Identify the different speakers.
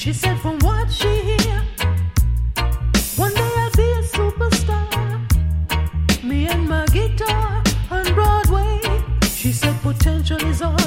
Speaker 1: She said from what she hear, one day I'll be a superstar. Me and my guitar on Broadway. She said potential is all